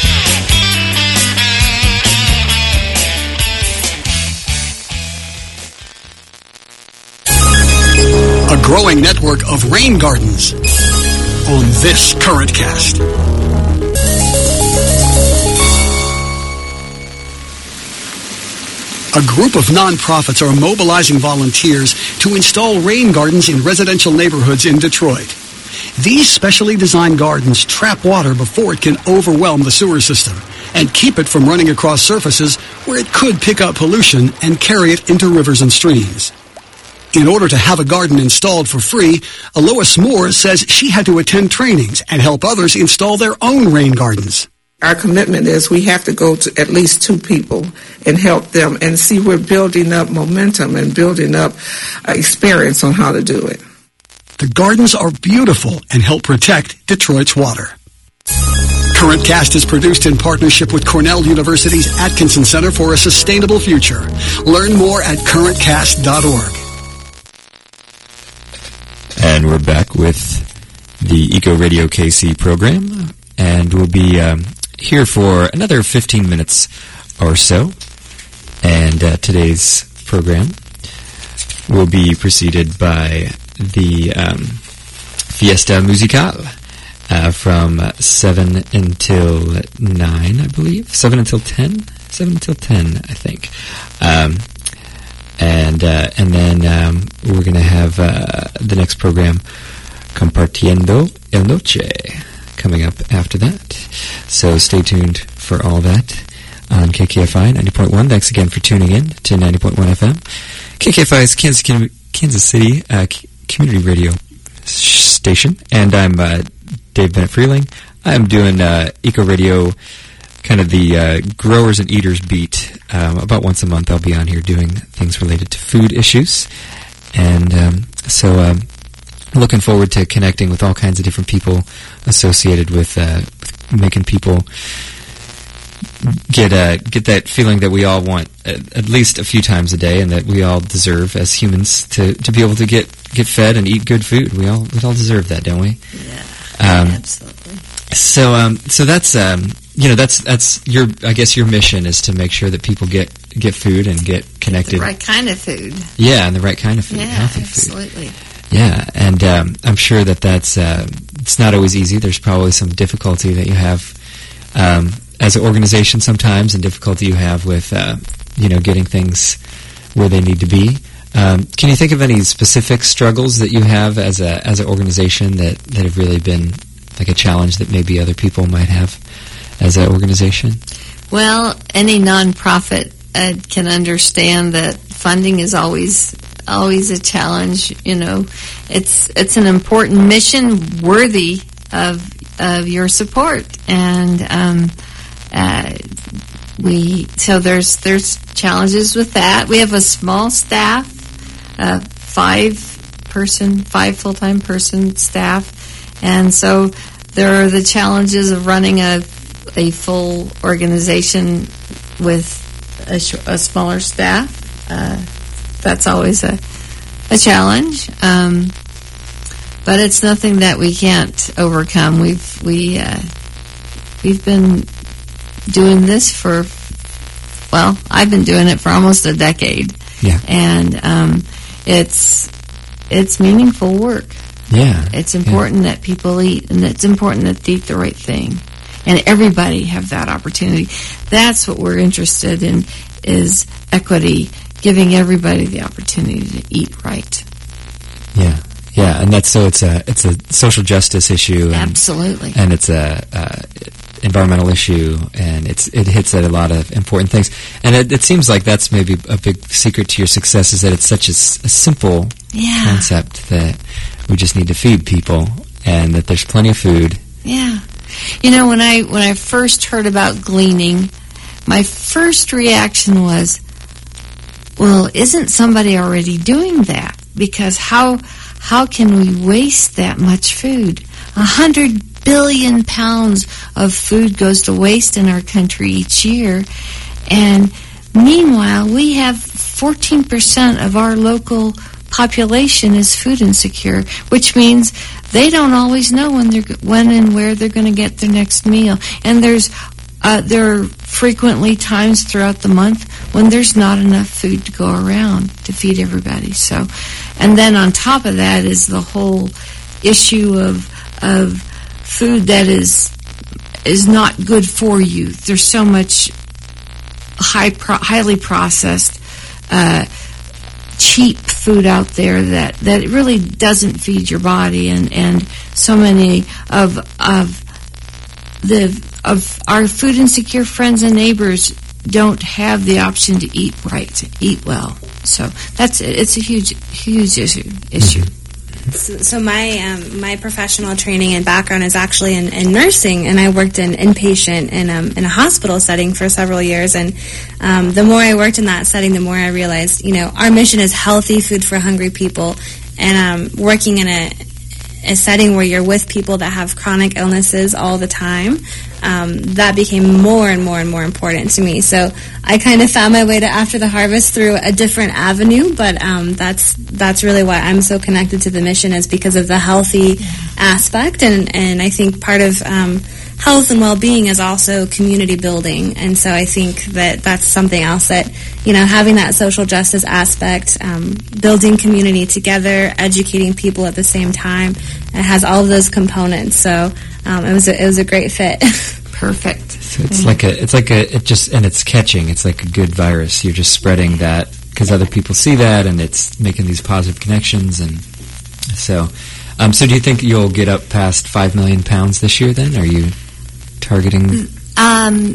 A growing network of rain gardens on this Current Cast. A group of nonprofits are mobilizing volunteers to install rain gardens in residential neighborhoods in Detroit. These specially designed gardens trap water before it can overwhelm the sewer system and keep it from running across surfaces where it could pick up pollution and carry it into rivers and streams. In order to have a garden installed for free, Lois Moore says she had to attend trainings and help others install their own rain gardens. Our commitment is we have to go to at least two people and help them and see we're building up momentum and building up experience on how to do it. The gardens are beautiful and help protect Detroit's water. Current Cast is produced in partnership with Cornell University's Atkinson Center for a Sustainable Future. Learn more at current cast dot org. And we're back with the Eco Radio K C program, and we'll be um, here for another fifteen minutes or so. And uh, today's program will be preceded by the um, Fiesta Musical uh, from seven until nine, I believe. seven until ten? seven until ten, I think. Um, and uh, and then um, we're going to have uh, the next program, Compartiendo el Noche, coming up after that. So stay tuned for all that on K K F I ninety point one. Thanks again for tuning in to ninety point one F M. K K F I is Kansas, Kansas City uh, community radio station, and I'm uh, Dave Bennett Freeling. I'm doing uh, Eco Radio, kind of the uh, growers and eaters beat. Um, about once a month I'll be on here doing things related to food issues. And um, so um, looking forward to connecting with all kinds of different people associated with, uh, with making people get uh, get that feeling that we all want at, at least a few times a day, and that we all deserve as humans to, to be able to get, get fed and eat good food. We all we all deserve that, don't we? Yeah, um, absolutely. So um, so that's um, you know that's that's your I guess your mission is to make sure that people get get food and get connected. The right kind of food. Yeah, and the right kind of food, yeah, healthy absolutely. food. Yeah, and um, I'm sure that that's uh, it's not always easy. There's probably some difficulty that you have um, as an organization sometimes, and difficulty you have with uh, you know getting things where they need to be. Um, can you think of any specific struggles that you have as a as an organization that, that have really been like a challenge that maybe other people might have as an organization? Well, any nonprofit uh, can understand that funding is always always a challenge. You know, it's it's an important mission worthy of of your support, and um, uh, we so there's there's challenges with that. We have a small staff, uh, five person, five full time person staff. And so there are the challenges of running a a full organization with a, sh- a smaller staff. Uh, that's always a a challenge, um, but it's nothing that we can't overcome. We've we uh, we've been doing this for well, I've been doing it for almost a decade. Yeah, and um, it's it's meaningful work. Yeah. It's important yeah. that people eat, and it's important that they eat the right thing. And everybody have that opportunity. That's what we're interested in, is equity, giving everybody the opportunity to eat right. Yeah. Yeah, and that's so it's a it's a social justice issue. And, absolutely. And it's a uh, environmental issue, and it's it hits at a lot of important things. And it, it seems like that's maybe a big secret to your success, is that it's such a, a simple yeah. concept that we just need to feed people, and that there's plenty of food. Yeah. You know, when I when I first heard about gleaning, my first reaction was, well, isn't somebody already doing that? Because how how can we waste that much food? A hundred billion pounds of food goes to waste in our country each year, and meanwhile, we have fourteen percent of our local population is food insecure, which means they don't always know when they're when and where they're going to get their next meal. And there's uh, there are frequently times throughout the month when there's not enough food to go around to feed everybody. So, and then on top of that is the whole issue of of food that is is not good for you. There's so much high pro- highly processed, Uh, cheap food out there that, that really doesn't feed your body, and, and so many of of the of our food insecure friends and neighbors don't have the option to eat right, to eat well. So that's it's a huge huge issue issue. So, so my um, my professional training and background is actually in, in nursing, and I worked in inpatient in um, in a hospital setting for several years. And um, the more I worked in that setting, the more I realized, you know, our mission is healthy food for hungry people. And um, working in a a setting where you're with people that have chronic illnesses all the time, um, that became more and more and more important to me. So I kind of found my way to After the Harvest through a different avenue, but um, that's that's really why I'm so connected to the mission, is because of the healthy aspect, and, and I think part of um, health and well-being is also community building, and so I think that that's something else that, you know, having that social justice aspect, um, building community together, educating people at the same time, it has all of those components. So um, it was a, it was a great fit. Perfect. So it's like a, it's like a, it just, and it's catching. It's like a good virus. You're just spreading that because other people see that, and it's making these positive connections. And so, um, so do you think you'll get up past five million pounds this year? Then, are you targeting? Um,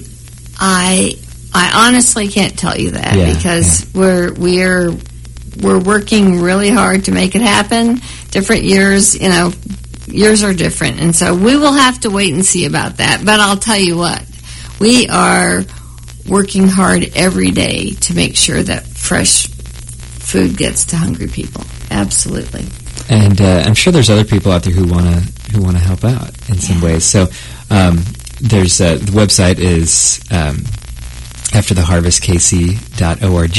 I I honestly can't tell you that Yeah, because we're we're we're working really hard to make it happen. Different years, you know, years are different, and so we will have to wait and see about that. But I'll tell you what, we are working hard every day to make sure that fresh food gets to hungry people. Absolutely. And uh, I'm sure there's other people out there who want to who want to help out in some Yeah. ways. So um, there's uh, the website is um, after the harvest k c dot org.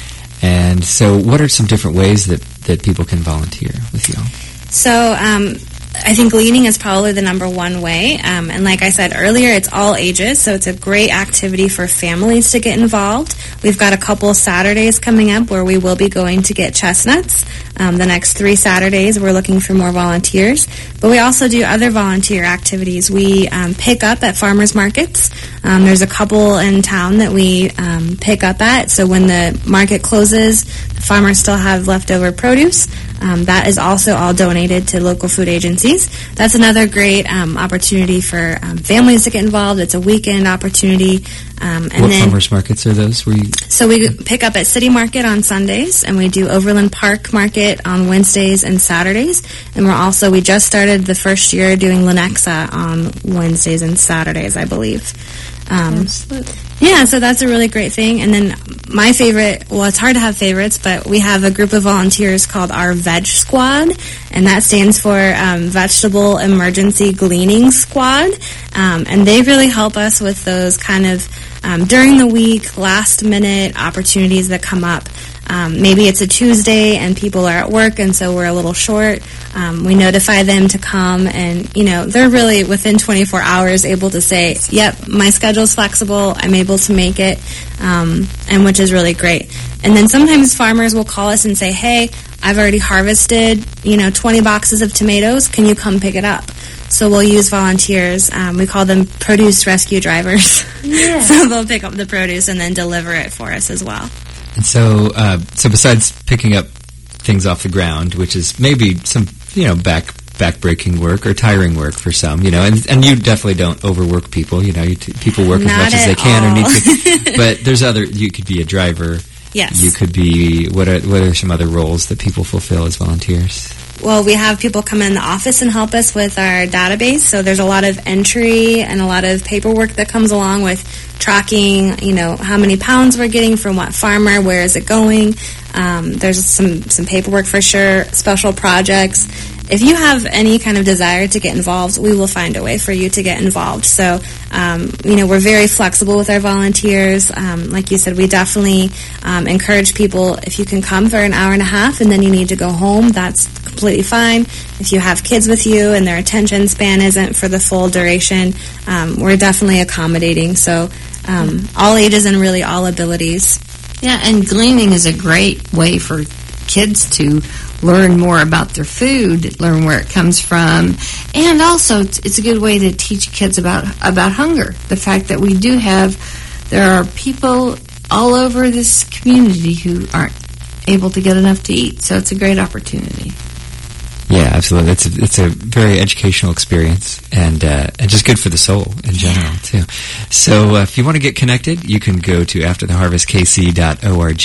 And so what are some different ways that, that people can volunteer with you all? So um, I think gleaning is probably the number one way. Um, and like I said earlier, it's all ages, so it's a great activity for families to get involved. We've got a couple Saturdays coming up where we will be going to get chestnuts. Um, the next three Saturdays, we're looking for more volunteers. But we also do other volunteer activities. We um, pick up at farmers markets. Um, there's a couple in town that we um, pick up at. So when the market closes, the farmers still have leftover produce. Um, that is also all donated to local food agencies. That's another great um, opportunity for um, families to get involved. It's a weekend opportunity. Um, and what then, farmers markets are those? Where you so we pick up at City Market on Sundays, and we do Overland Park Market on Wednesdays and Saturdays. And we're also, we just started the first year doing Lenexa on Wednesdays and Saturdays, I believe. Um, Absolutely. Yeah, so that's a really great thing. And then my favorite, well, it's hard to have favorites, but we have a group of volunteers called our Veg Squad, and that stands for um, Vegetable Emergency Gleaning Squad. Um, and they really help us with those kind of um, during the week, last minute opportunities that come up. Um, maybe it's a Tuesday and people are at work, and so we're a little short. Um, we notify them to come, and, you know, they're really within twenty-four hours able to say, yep, my schedule's flexible, I'm able to make it, um, and which is really great. And then sometimes farmers will call us and say, hey, I've already harvested, you know, twenty boxes of tomatoes, can you come pick it up? So we'll use volunteers. Um, we call them produce rescue drivers. Yeah. So they'll pick up the produce and then deliver it for us as well. And so, uh, so besides picking up things off the ground, which is maybe some, you know, back back-breaking work or tiring work for some, you know, and and you definitely don't overwork people. You know, you t- people work Not as much as at they can all. or need to. But there's other. You could be a driver. Yes. You could be. What are what are some other roles that people fulfill as volunteers? Well, we have people come in the office and help us with our database. So there's a lot of entry and a lot of paperwork that comes along with tracking, you know, how many pounds we're getting from what farmer, where is it going. Um, there's some, some paperwork for sure, special projects. If you have any kind of desire to get involved, we will find a way for you to get involved. So, um, you know, we're very flexible with our volunteers. Um, like you said, we definitely um, encourage people, if you can come for an hour and a half and then you need to go home, that's completely fine. If you have kids with you and their attention span isn't for the full duration, um, we're definitely accommodating. So um, all ages and really all abilities. Yeah, and gleaning is a great way for kids to learn more about their food, learn where it comes from, and also it's a good way to teach kids about about hunger. The fact that we do have, there are people all over this community who aren't able to get enough to eat, so it's a great opportunity. Yeah, absolutely. It's a, it's a very educational experience and uh, and just good for the soul in general, too. So uh, if you want to get connected, you can go to after the harvest k c dot org.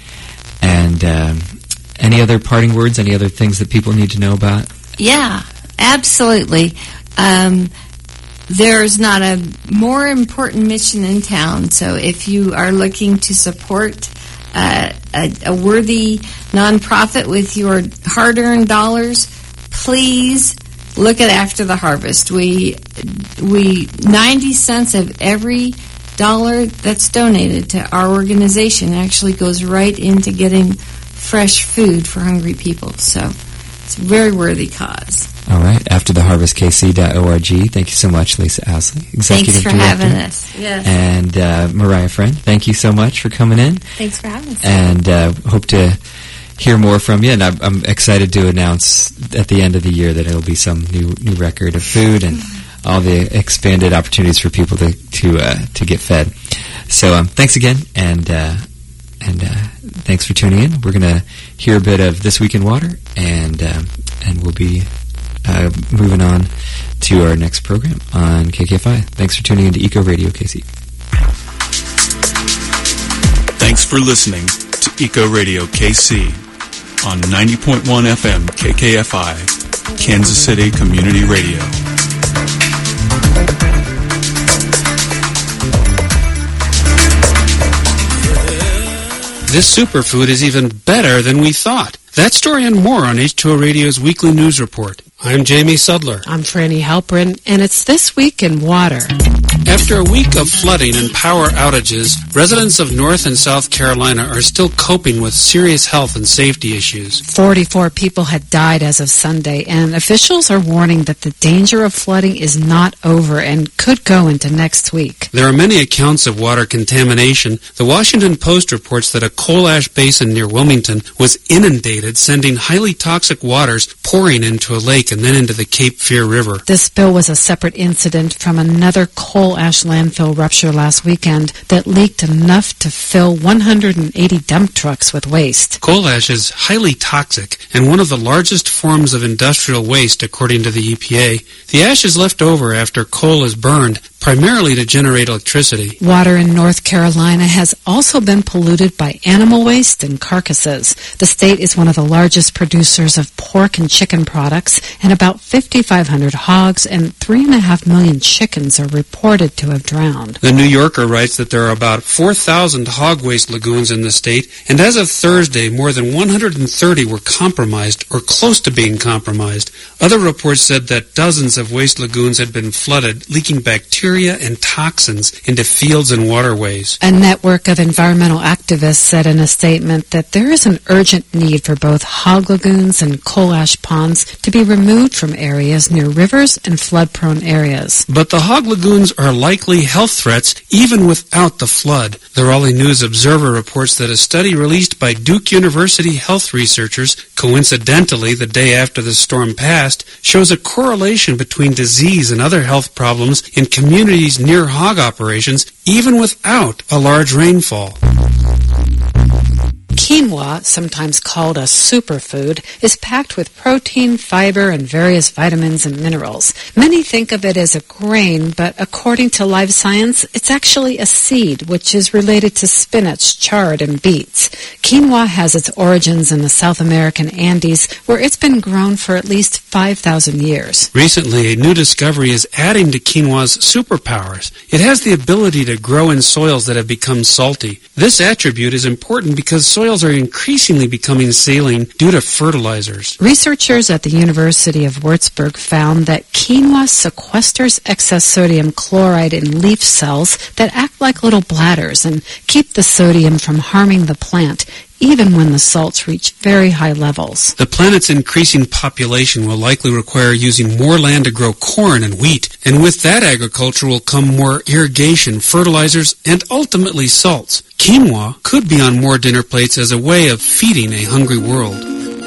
And um, any other parting words, any other things that people need to know about? Yeah, absolutely. Um, there's not a more important mission in town, so if you are looking to support uh, a, a worthy nonprofit with your hard-earned dollars, please look at after the harvest. We we ninety cents of every dollar that's donated to our organization actually goes right into getting fresh food for hungry people. So it's a very worthy cause. All right, after the harvest k c dot org. Thank you so much, Lisa Owsley, Executive Thanks for Director. having us. Yes. And uh, Mariah Friend, thank you so much for coming in. Thanks for having us. And uh, hope to hear more from you. And I'm, I'm excited to announce at the end of the year that it'll be some new new record of food and all the expanded opportunities for people to to uh, to get fed. So um, thanks again, and uh, and uh, thanks for tuning in. We're gonna hear a bit of This Week in Water, and um, and we'll be uh, moving on to our next program on K K F I. Thanks for tuning in to Eco Radio K C. Thanks for listening to Eco Radio K C on ninety point one F M K K F I, Kansas City Community Radio. This superfood is even better than we thought. That story and more on H two O Radio's weekly news report. I'm Jamie Sudler. I'm Franny Halperin, and it's This Week in Water. After a week of flooding and power outages, residents of North and South Carolina are still coping with serious health and safety issues. forty-four people had died as of Sunday, and officials are warning that the danger of flooding is not over and could go into next week. There are many accounts of water contamination. The Washington Post reports that a coal ash basin near Wilmington was inundated, sending highly toxic waters pouring into a lake and then into the Cape Fear River. This spill was a separate incident from another coal ash landfill rupture last weekend that leaked enough to fill one hundred eighty dump trucks with waste. Coal ash is highly toxic and one of the largest forms of industrial waste, according to the E P A. The ash is left over after coal is burned, primarily to generate electricity. Water in North Carolina has also been polluted by animal waste and carcasses. The state is one of the largest producers of pork and chicken products, and about fifty-five hundred hogs and three and a half million chickens are reported to have drowned. The New Yorker writes that there are about four thousand hog waste lagoons in the state, and as of Thursday, more than one hundred thirty were compromised or close to being compromised. Other reports said that dozens of waste lagoons had been flooded, leaking bacteria and toxins into fields and waterways. A network of environmental activists said in a statement that there is an urgent need for both hog lagoons and coal ash ponds to be removed from areas near rivers and flood-prone areas. But the hog lagoons are likely health threats even without the flood. The Raleigh News Observer reports that a study released by Duke University health researchers, coincidentally the day after the storm passed, shows a correlation between disease and other health problems in communities near hog operations even without a large rainfall. Quinoa, sometimes called a superfood, is packed with protein, fiber, and various vitamins and minerals. Many think of it as a grain, but according to Live Science, it's actually a seed, which is related to spinach, chard, and beets. Quinoa has its origins in the South American Andes, where it's been grown for at least five thousand years. Recently, a new discovery is adding to quinoa's superpowers. It has the ability to grow in soils that have become salty. This attribute is important because soils are increasingly becoming saline due to fertilizers. Researchers at the University of Würzburg found that quinoa sequesters excess sodium chloride in leaf cells that act like little bladders and keep the sodium from harming the plant, even when the salts reach very high levels. The planet's increasing population will likely require using more land to grow corn and wheat, and with that agriculture will come more irrigation, fertilizers, and ultimately salts. Quinoa could be on more dinner plates as a way of feeding a hungry world.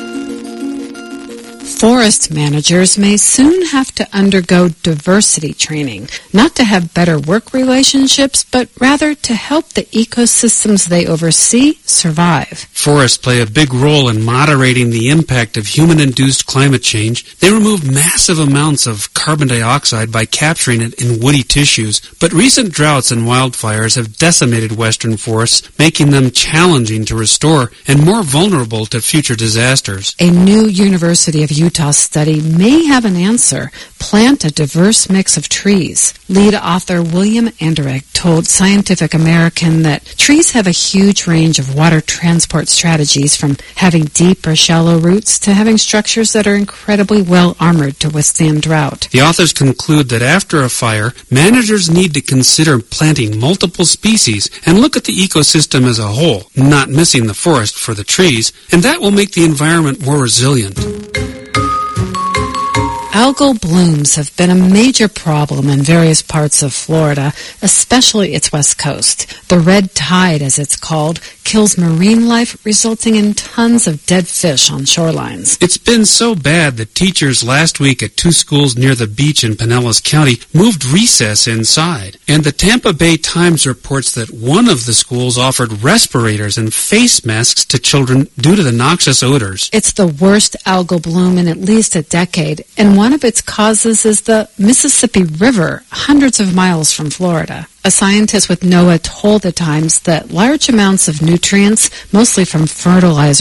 Forest managers may soon have to undergo diversity training, not to have better work relationships, but rather to help the ecosystems they oversee survive. Forests play a big role in moderating the impact of human-induced climate change. They remove massive amounts of carbon dioxide by capturing it in woody tissues, but recent droughts and wildfires have decimated western forests, making them challenging to restore and more vulnerable to future disasters. A new University of Utah Utah study may have an answer. Plant a diverse mix of trees. Lead author William Anderegg told Scientific American that trees have a huge range of water transport strategies, from having deep or shallow roots to having structures that are incredibly well armored to withstand drought. The authors conclude that after a fire, managers need to consider planting multiple species and look at the ecosystem as a whole, not missing the forest for the trees, and that will make the environment more resilient. Algal blooms have been a major problem in various parts of Florida, especially its west coast. The red tide, as it's called, kills marine life, resulting in tons of dead fish on shorelines. It's been so bad that teachers last week at two schools near the beach in Pinellas County moved recess inside. And the Tampa Bay Times reports that one of the schools offered respirators and face masks to children due to the noxious odors. It's the worst algal bloom in at least a decade, and one of its causes is the Mississippi River, hundreds of miles from Florida. A scientist with NOAA told the Times that large amounts of nutrients, mostly from fertilizer,